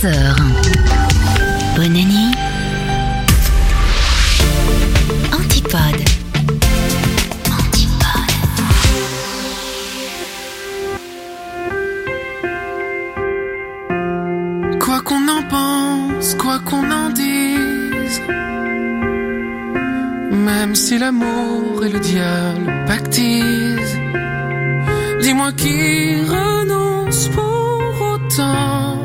11h. Bonne nuit. Antipode. Quoi qu'on en pense, quoi qu'on en dise, même si l'amour et le diable pactisent, dis-moi qui renonce pour autant.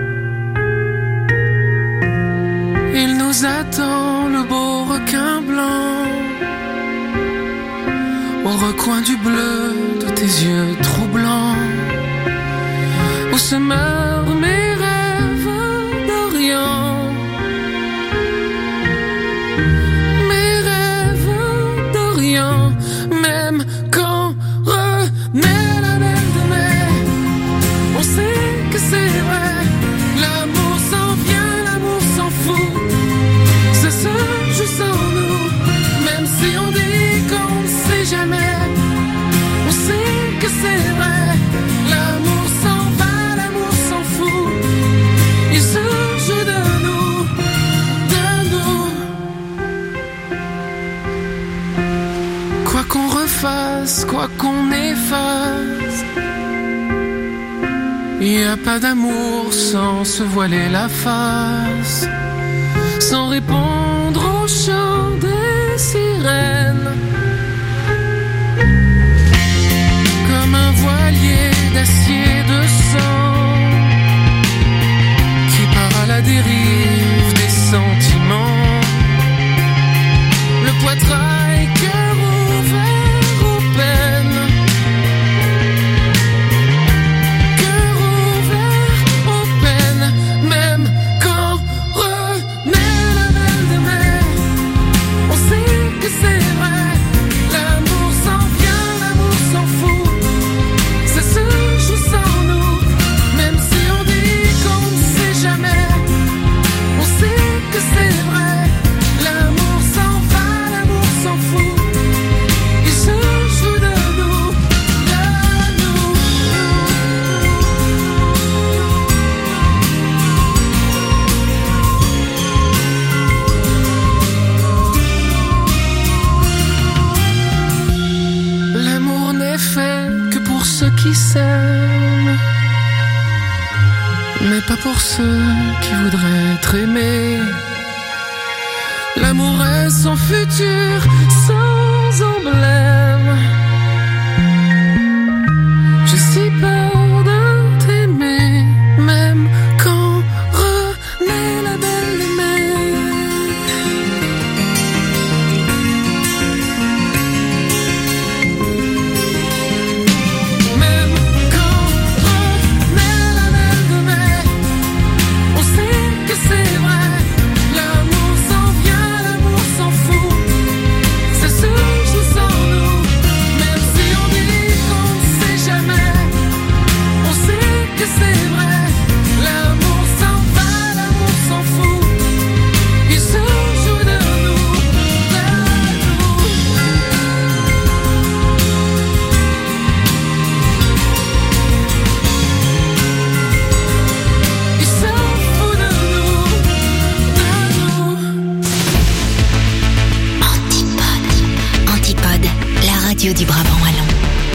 Il nous attend, le beau requin blanc, au recoin du bleu de tes yeux troublants, où se meurent mes rêves d'Orient. Mes rêves d'Orient, même quand renaît la belle de mai, on sait que c'est vrai. L'amour s'en vient, l'amour s'en fout, ça se joue sans nous, même si on dit qu'on ne sait jamais. On sait que c'est vrai, l'amour s'en va, l'amour s'en fout, il se joue de nous, de nous. Quoi qu'on refasse, quoi qu'on efface, y a pas d'amour sans se voiler la face, sans répondre au chant des sirènes, comme un voilier d'acier de sang qui part à la dérive des sentiments, le poitrail cœur ouvert aux peines, cœur ouvert aux peines, même quand renaît la belle de mai, on sait que c'est vrai. L'amour s'en vient, l'amour s'en fout, ça se joue sans nous, même si on dit qu'on ne sait jamais. On sait que c'est vrai, l'amour s'en va, l'amour s'en fout, il se joue de nous, de nous. L'amour n'est fait que pour ceux qui s'aiment, mais pas pour ceux qui voudraient être aimés. L'amour est sans futur, sans emblème. J'ai si peur de t'aimer, même quand renaît la belle de mai. Même quand renaît la belle de mai, on sait que c'est vrai. L'amour s'en vient, l'amour s'en fout, ça se joue sans nous, même si on dit qu'on ne sait jamais. On sait que c'est vrai. L'amour s'en va, l'amour s'en fout, il se joue de nous, de nous. Il s'en fout de nous, de nous. Antipode. Antipode, la radio du Brabant wallon.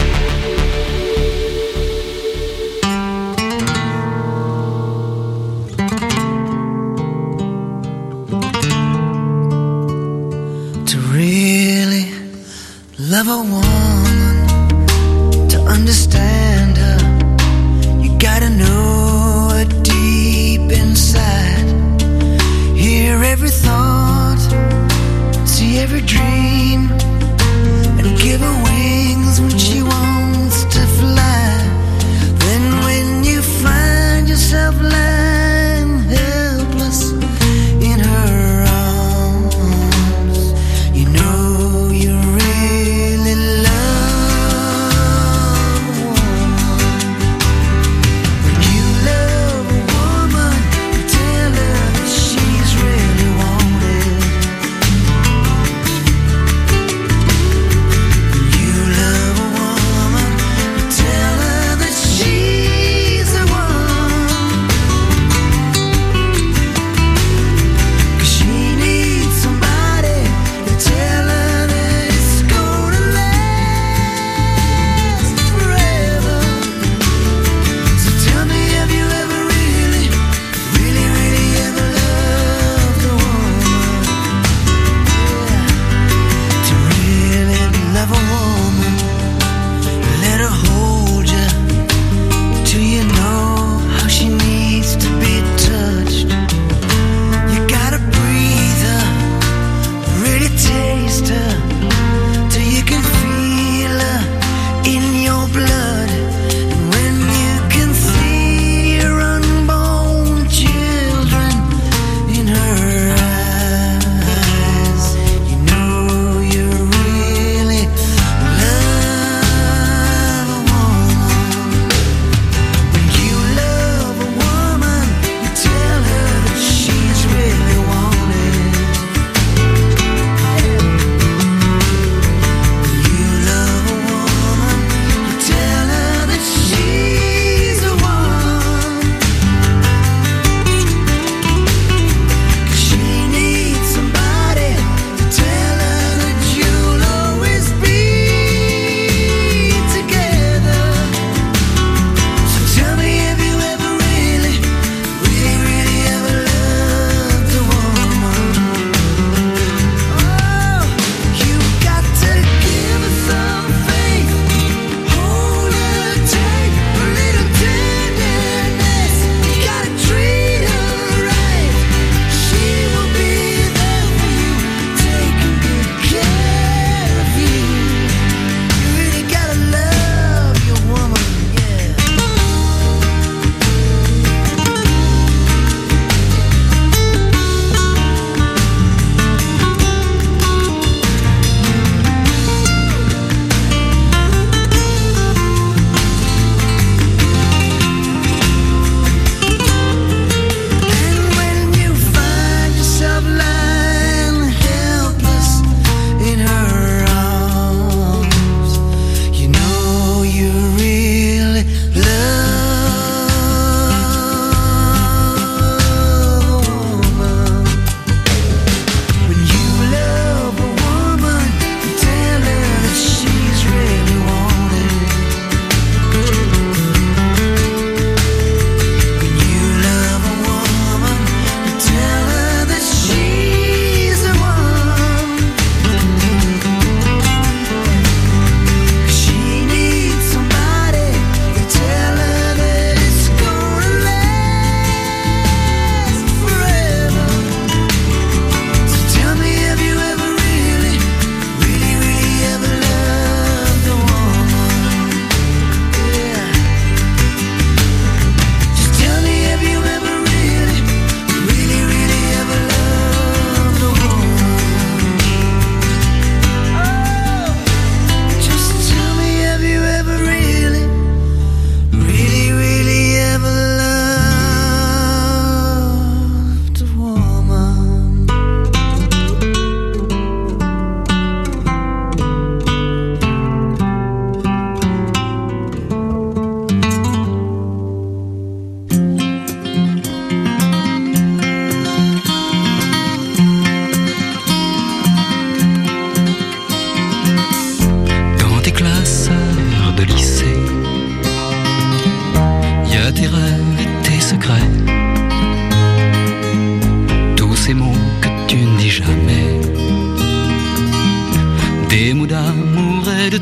To really love a woman, to understand her, you gotta know her deep inside. Hear every thought, see every dream, and give her wings when she wants to fly. Then when you find yourself lying helpless in her arms, you know you really love a woman. When you love a woman, you tell her that she's really wanted. When you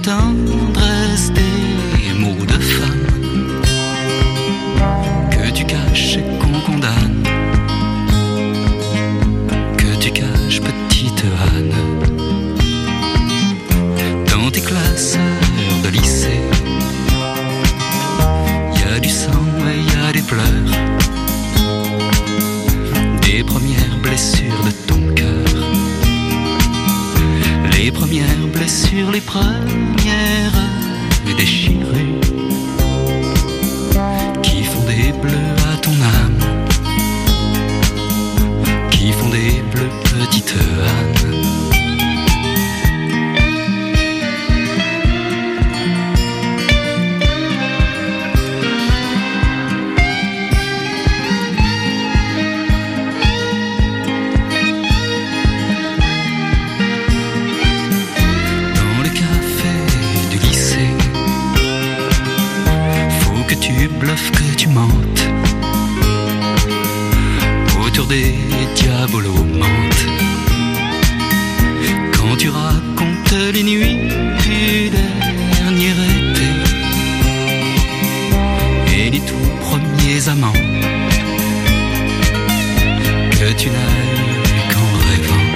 tendresse, des mots de femme que tu caches et qu'on condamne, que tu caches, petite Anne, dans tes classeurs de lycée. Y a du sang et y a des pleurs, des premières blessures de ton cœur, les premières blessures, les premières déchirures qui font des bleus à ton âme, qui font des bleus, petite Anne. Que tu mentes autour des diabolos mentent quand tu racontes les nuits du dernier été et les tout premiers amants que tu n'as eu qu'en rêvant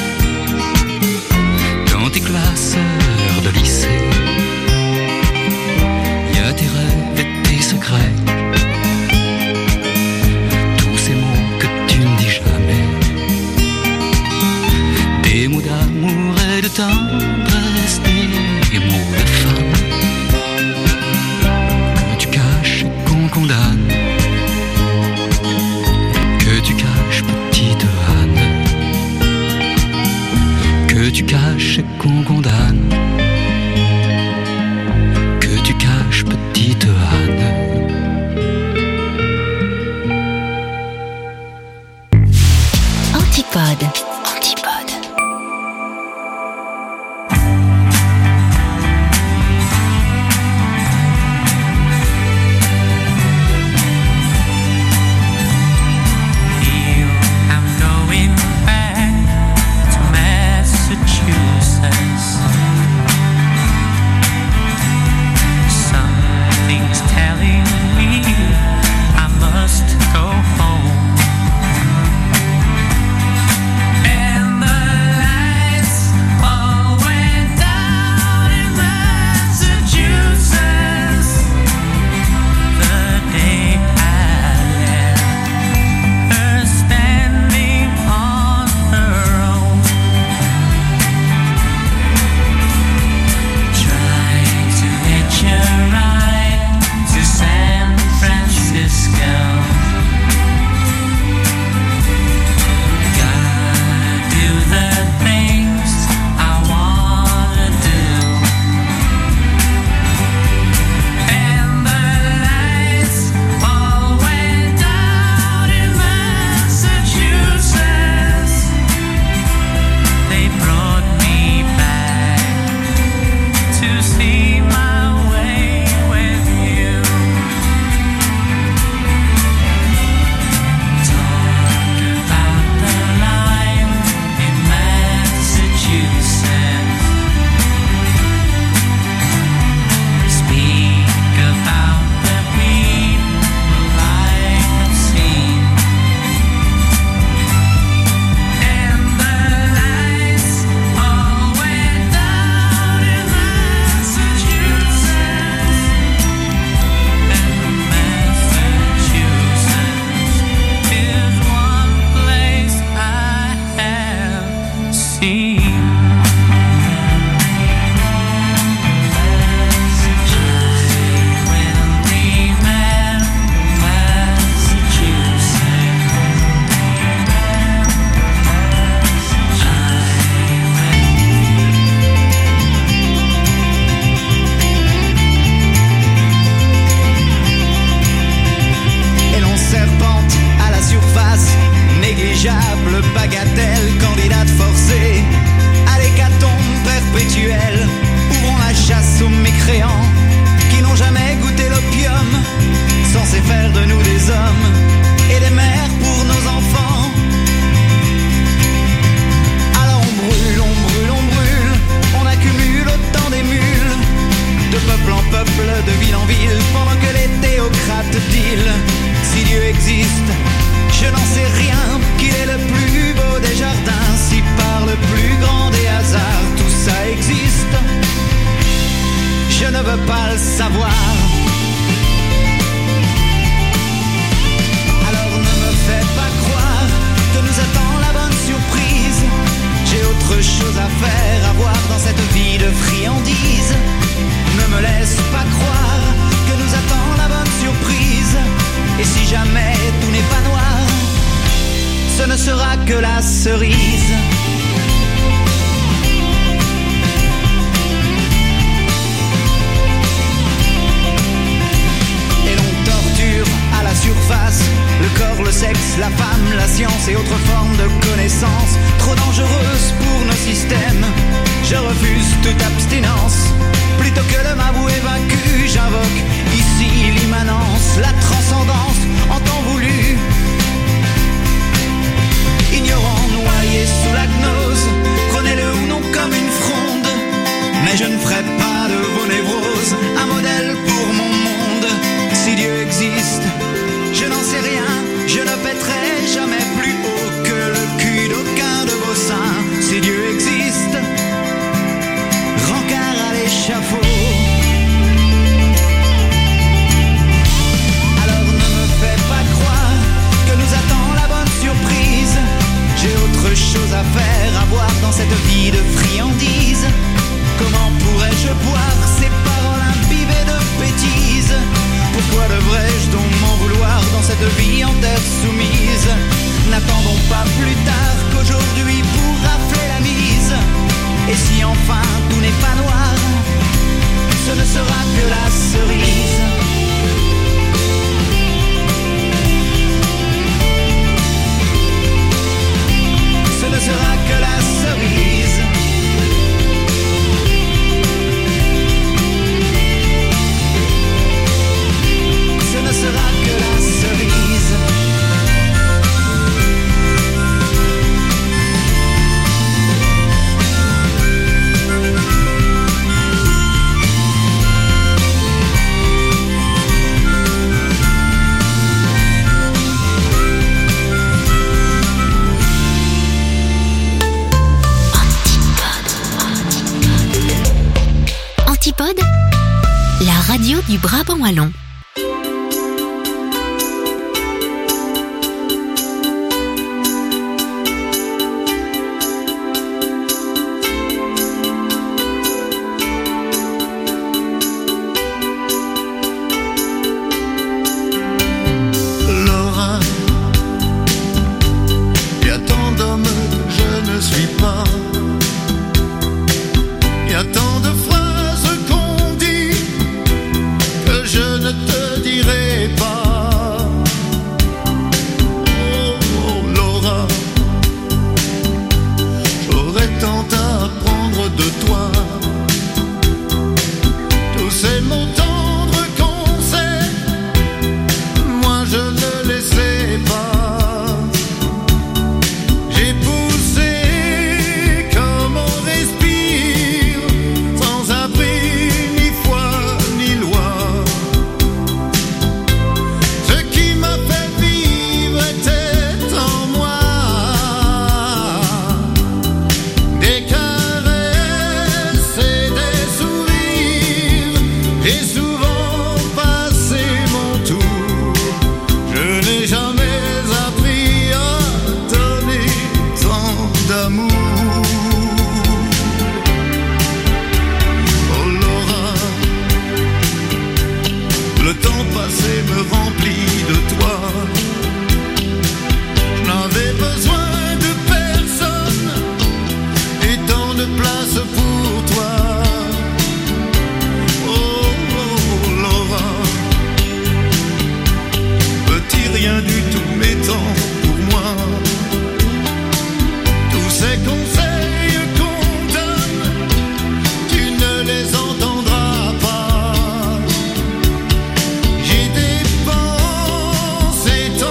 dans tes classeurs de lycée. Y a tes rêves et tes secrets, tous ces mots que tu ne dis jamais, des mots d'amour et de tendresse, des mots de femme que tu caches et qu'on condamne, que tu caches, petite peuple en peuple, de ville en ville, pendant que les théocrates dealent. Si Dieu existe, je n'en sais rien, qu'il est le plus beau des jardins, si par le plus grand des hasards tout ça existe, je ne veux pas le savoir. Alors ne me fais pas croire que nous attend la bonne surprise. J'ai autre chose à faire, à voir dans cette vie de friandise. Ne me laisse pas croire que nous attend la bonne surprise. Et si jamais tout n'est pas noir, ce ne sera que la cerise. Et l'on torture à la surface le corps, le sexe, la femme, la science et autres formes de connaissances trop dangereuses pour nos systèmes. Je refuse toute abstinence. Plutôt que de m'avouer vaincu, j'invoque ici l'immanence, la transcendance en temps voulu. Ignorant, noyé sous la gnose, prenez-le ou non comme une fronde. Mais je ne ferai pas de vos névroses un modèle pour mon monde. Si Dieu existe, je n'en sais rien, je ne pèterai jamais plus haut que le cul d'aucun de vos seins. Si Dieu existe, rencard à l'échafaud. Alors ne me fais pas croire que nous attend la bonne surprise. J'ai autre chose à faire, à voir dans cette vie de friandise. Comment pourrais-je boire ces paroles imbibées de bêtises? Pourquoi devrais-je donc m'en vouloir dans cette vie en terre soumise? N'attendons pas plus tard qu'aujourd'hui pour rafler la mise. Et si enfin tout n'est pas noir, ce ne sera que la cerise. Ce ne sera que la cerise. Ce ne sera que la cerise. Antipode, la radio du Brabant wallon. Laura, y a tant d'hommes que je ne suis pas. Y a tant de phrases qu'on dit que je ne te dirai pas. Oh, oh Laura, j'aurais tant à apprendre de toi. Tous ces mots tendres qu'on sait, moi je ne les sais pas. J'ai poussé comme on respire, sans abri ni foi ni loi. Ce qui m'a fait vivre était en moi. Des caresses et des sourires, j'ai souvent passé mon tour. Je n'ai jamais appris à donner tant d'amour. Oh Laura, le temps passé me remplit de toi. Je n'avais besoin de personne et tant de place pour toi. Oh, oh Laura, petit rien du tout m'étant pour moi. Tous ces conseils qu'on donne, tu ne les entendras pas. J'ai dépensé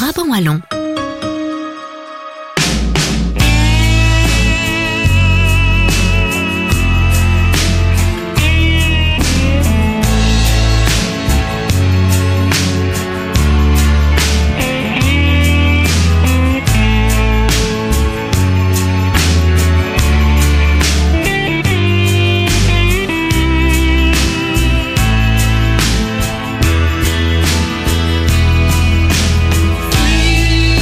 Brabant wallon. Free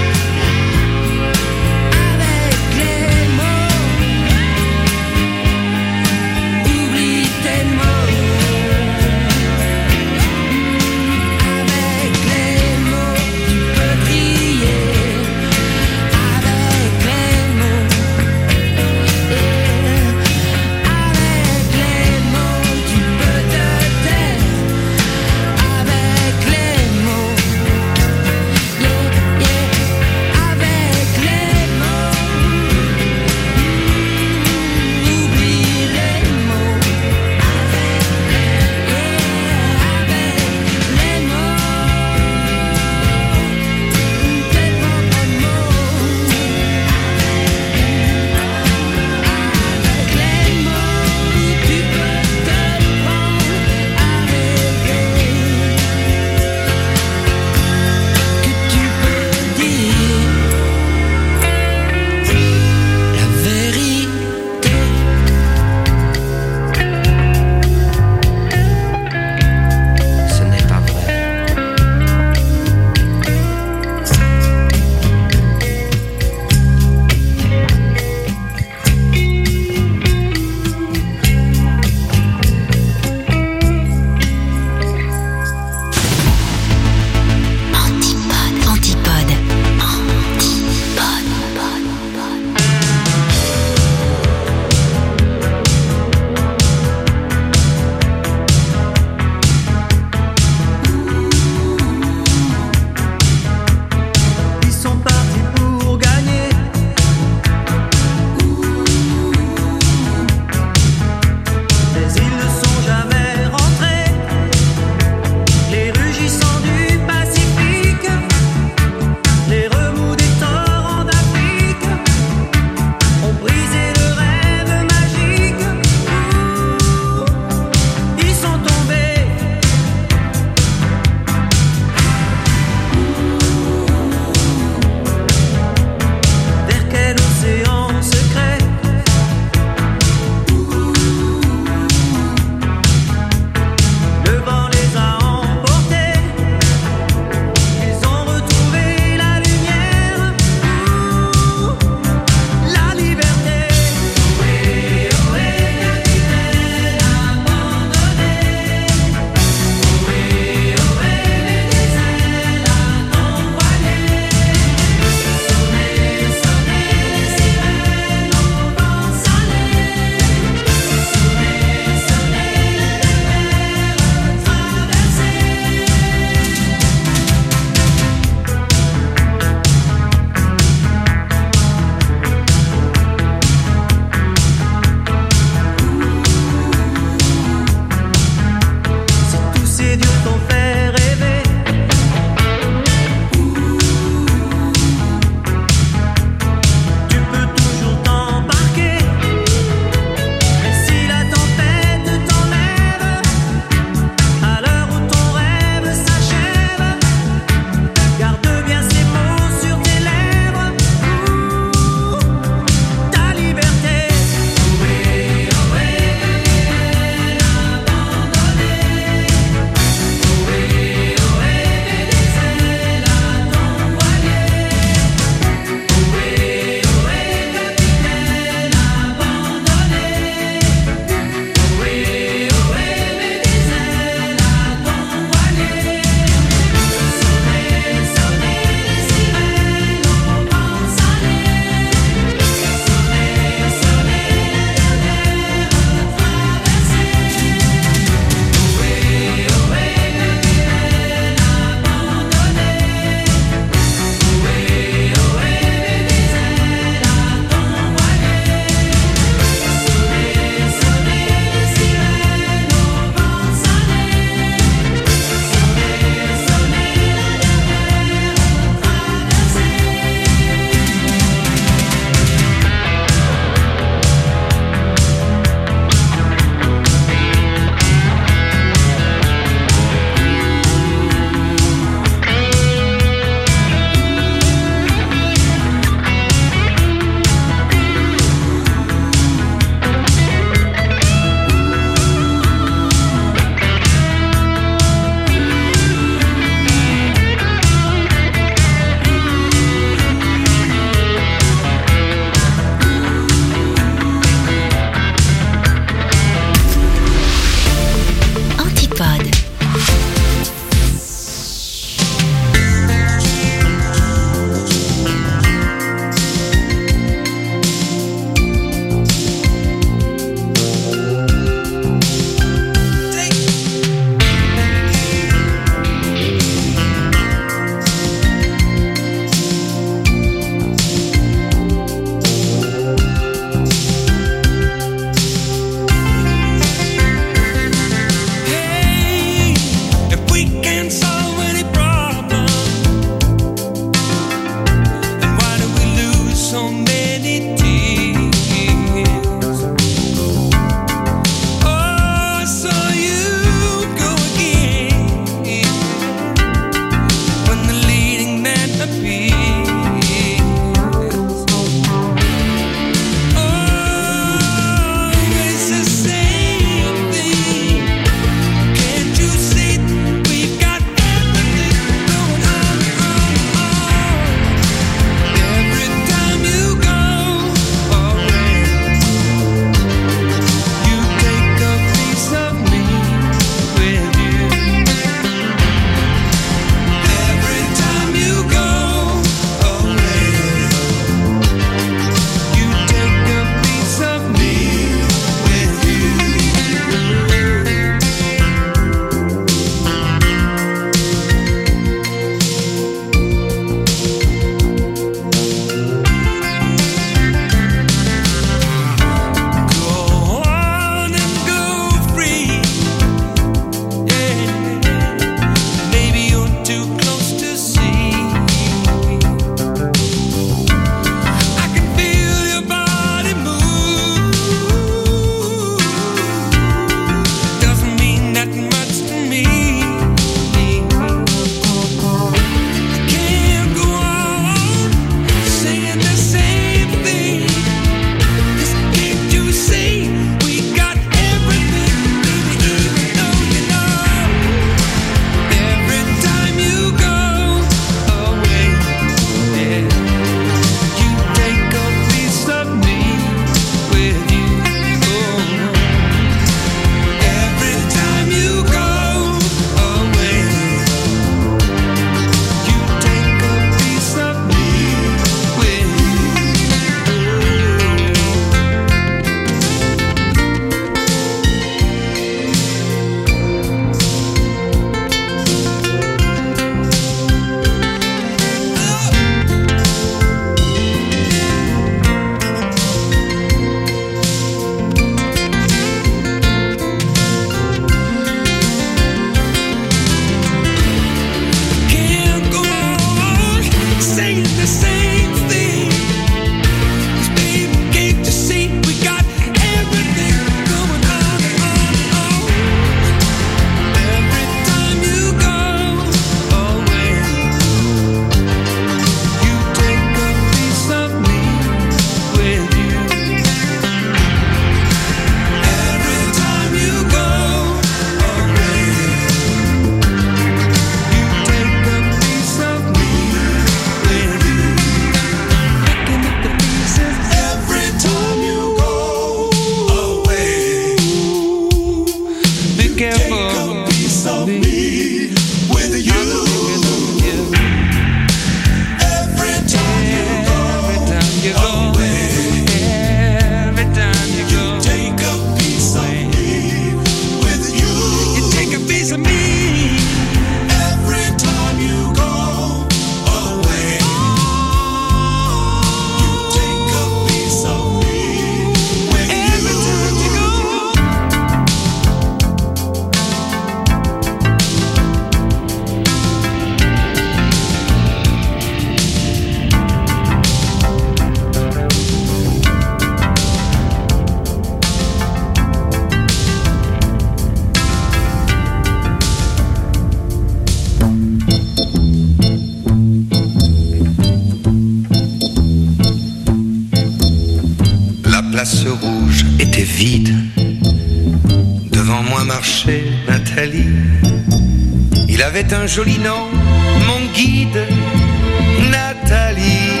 place rouge était vide. Devant moi marchait Nathalie. Il avait un joli nom, mon guide, Nathalie.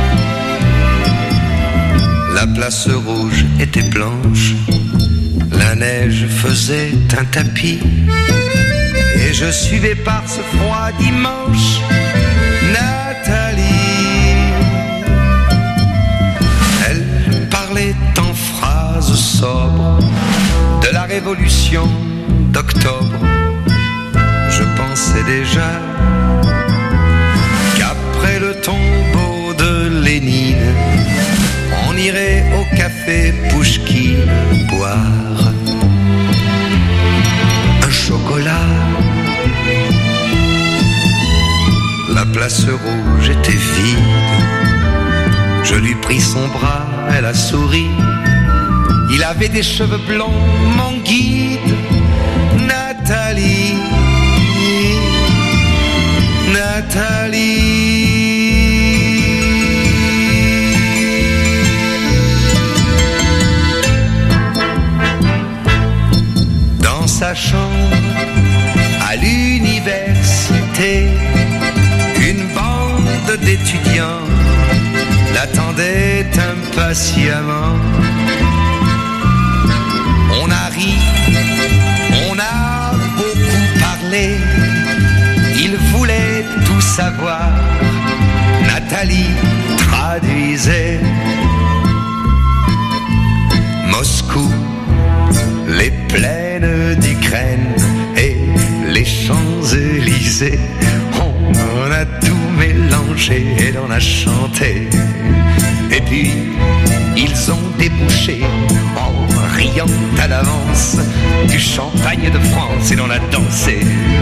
La place rouge était blanche, la neige faisait un tapis, et je suivais par ce froid dimanche Nathalie. Elle parlait en phrases sobres de la révolution d'octobre. Je pensais déjà qu'après le tombeau de Lénine, on irait au café Pouchkine boire un chocolat. La place rouge était vide. Je lui pris son bras, elle a souri. Il avait des cheveux blonds, mon guide, Nathalie. Nathalie. Dans sa chambre, à l'université, une bande d'étudiants l'attendait impatiemment. On a ri, on a beaucoup parlé. Il voulait tout savoir. Nathalie traduisait. Moscou, les plaines d'Ukraine et les Champs-Élysées. On a tout mélangé et l'on a chanté. Et puis ils ont débouché en riant à l'avance du champagne de France et l'on a dansé.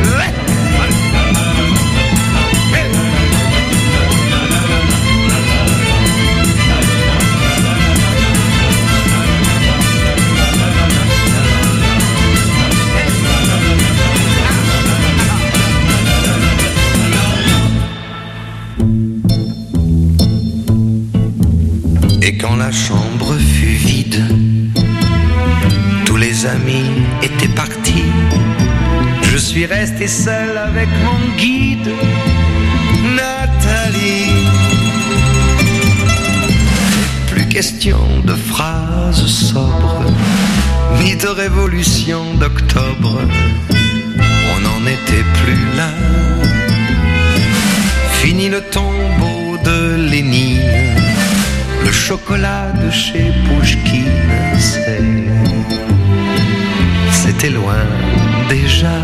Et quand la chambre fut vide, tous les amis étaient partis. Je suis resté seul avec mon guide, Nathalie. Plus question de phrases sobres, ni de révolution d'octobre. On n'en était plus là. Fini le tombeau de Lénine. Le chocolat de chez Pouchkine, c'était loin déjà.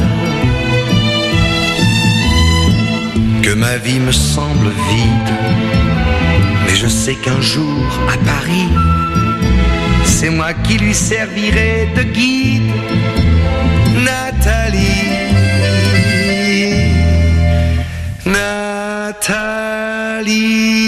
Que ma vie me semble vide, mais je sais qu'un jour à Paris, c'est moi qui lui servirai de guide, Nathalie. Nathalie.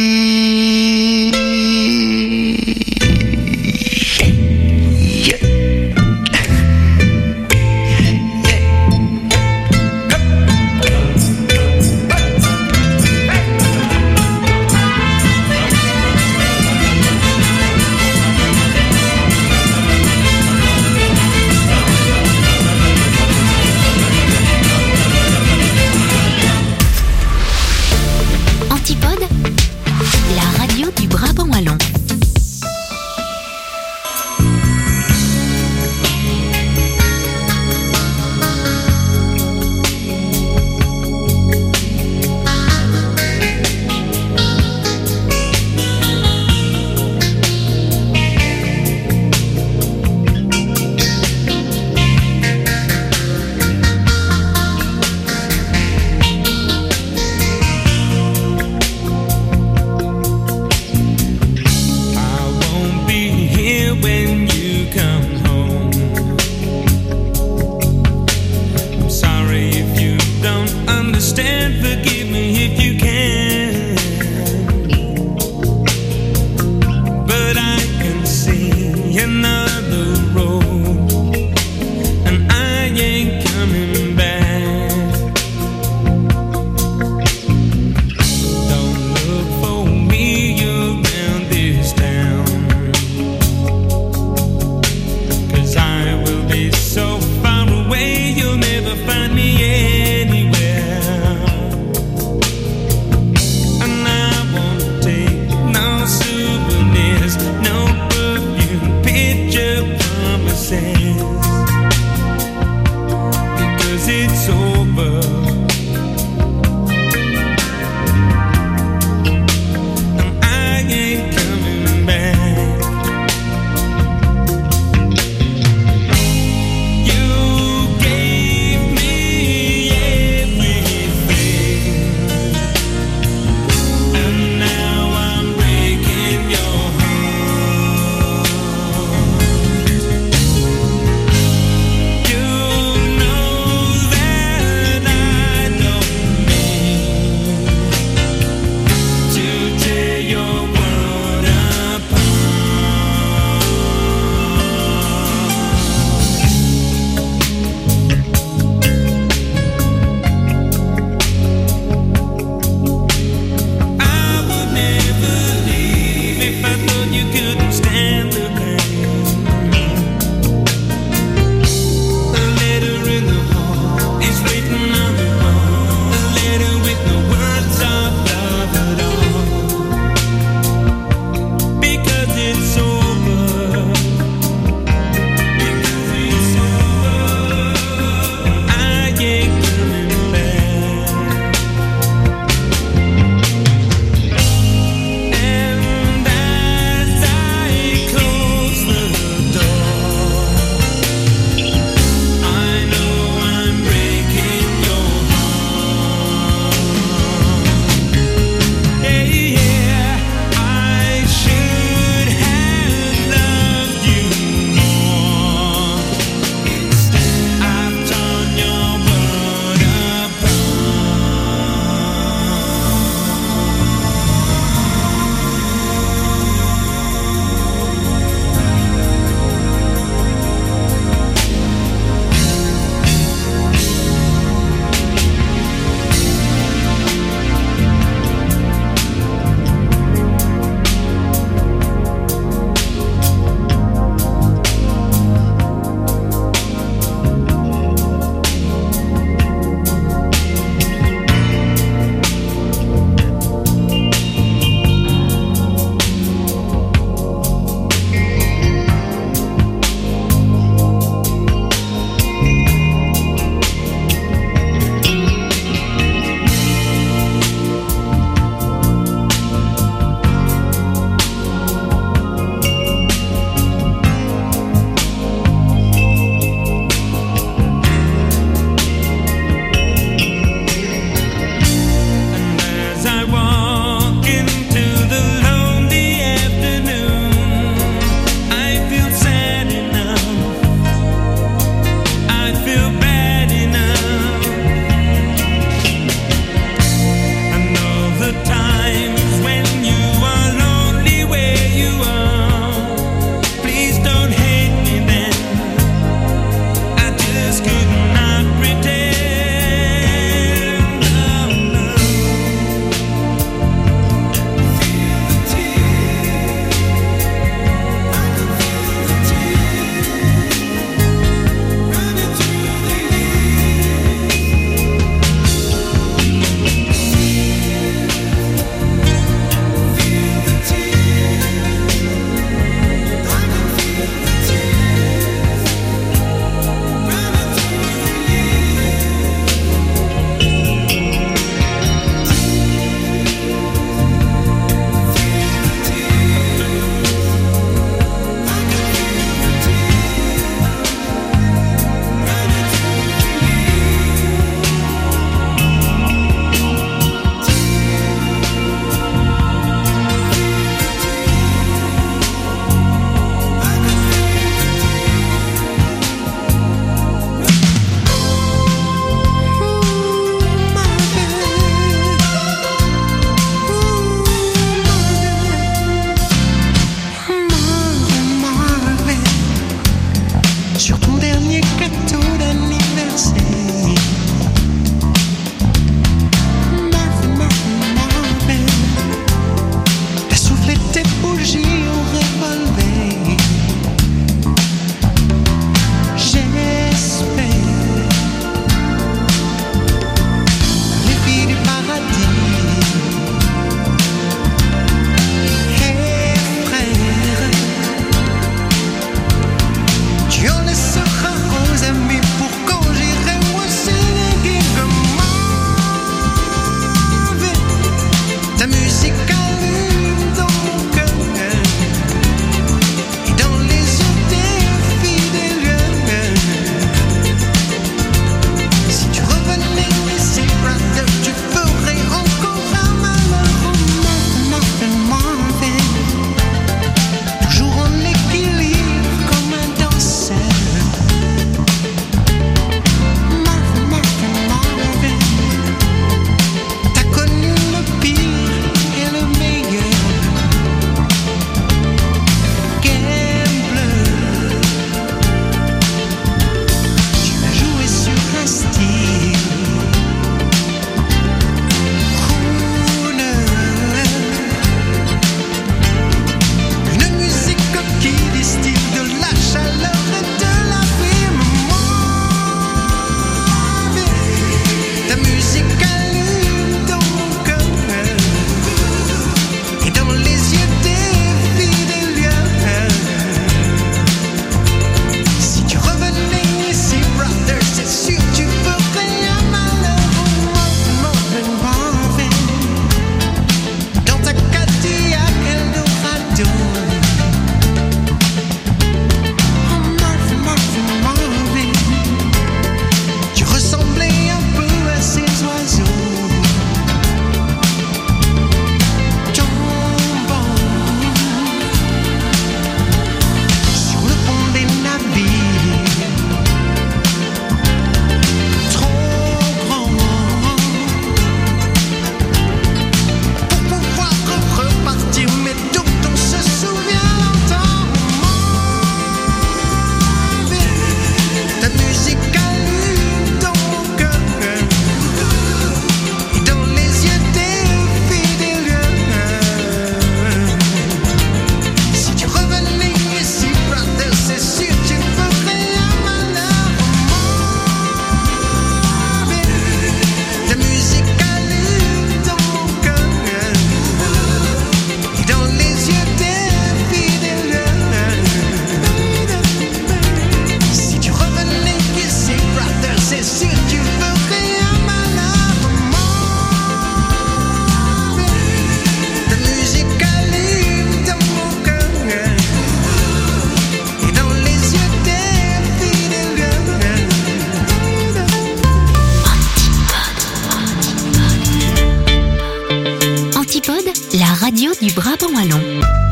radio du Brabant wallon.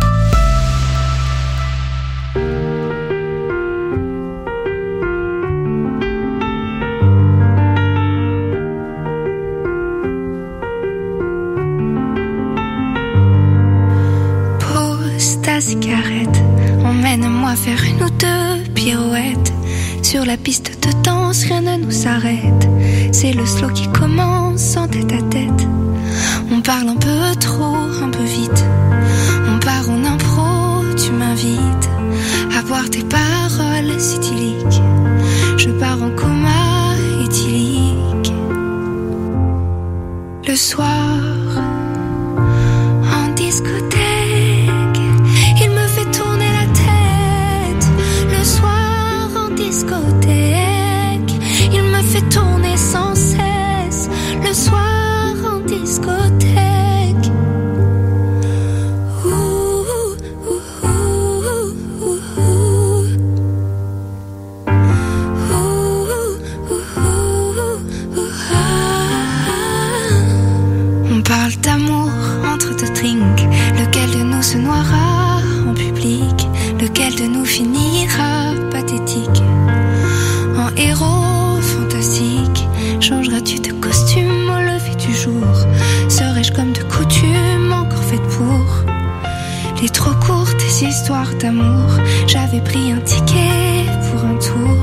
Pose ta cigarette, emmène-moi faire une ou deux pirouettes. Sur la piste de danse, rien ne nous arrête. C'est le slow qui commence en tête à tête. On parle un peu trop, un peu vite. On part en impro, tu m'invites à boire tes paroles éthyliques. Je pars en coma éthylique. Le soir, en discothèque, il me fait tourner la tête. Le soir, en discothèque, il me fait tourner sans cesse. Le soir, en discothèque. On parle d'amour entre deux drinks. Lequel de nous se noiera en public? Lequel de nous finira pathétique? En héros fantastique. Changeras-tu de costume au lever du jour? Serais-je comme de coutume encore faite pour les trop courtes histoires d'amour? J'avais pris un ticket pour un tour,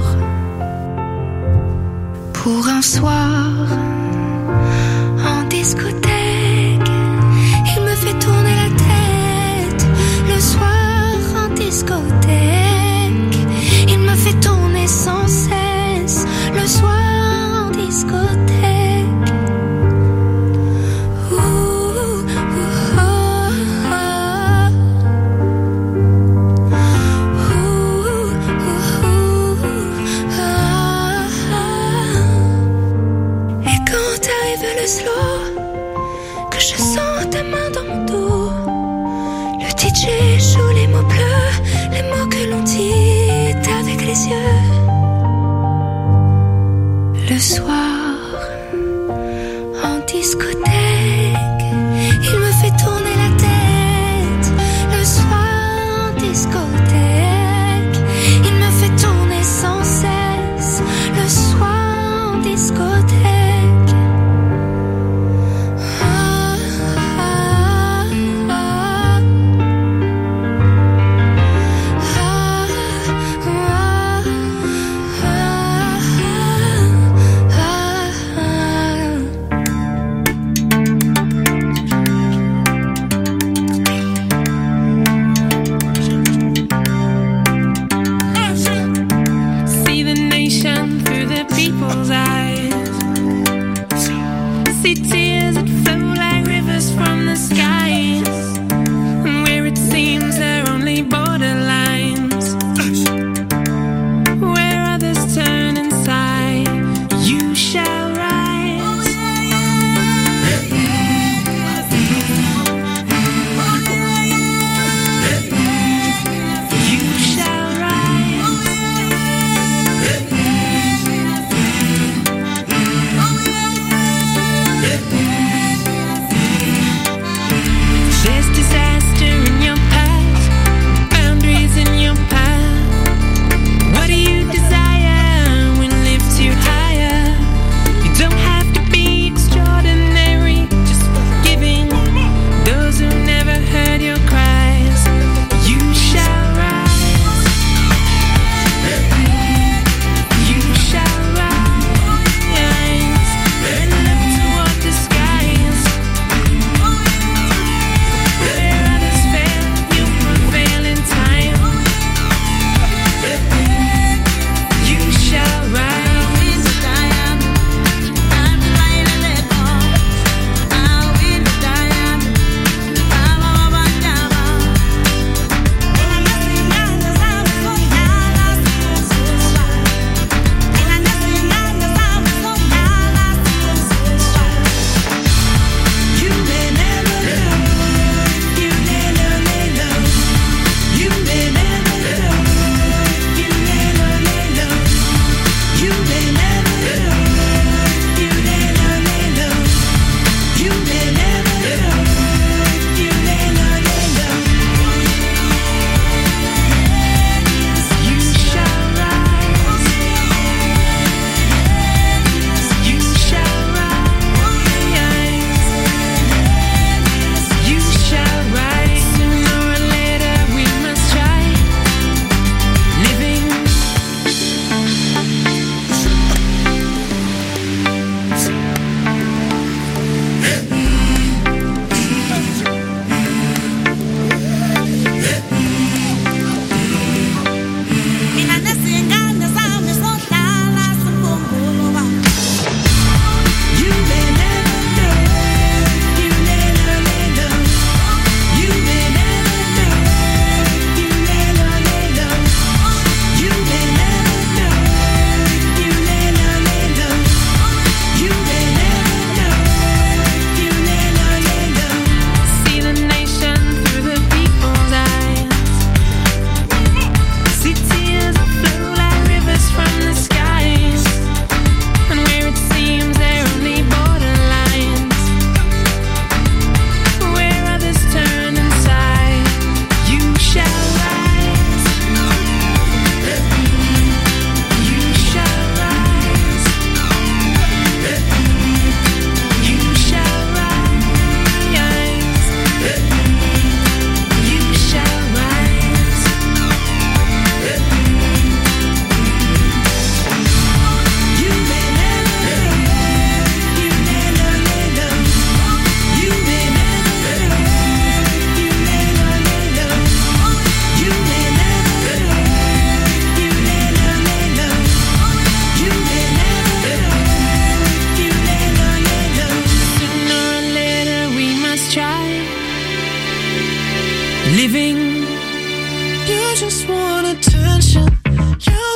pour un soir en discothèque. Il me fait tourner la tête. Le soir en discothèque, il me fait tourner sans cesse. Le soir en discothèque. Et quand arrive le slow, que je sens ta main dans mon dos, le DJ joue les mots bleus, les mots que l'on dit avec les yeux. Le soir, en discothèque, il me fait tourner la tête. Le soir, en discothèque, il me fait tourner sans cesse. Le soir, en discothèque. just want attention. You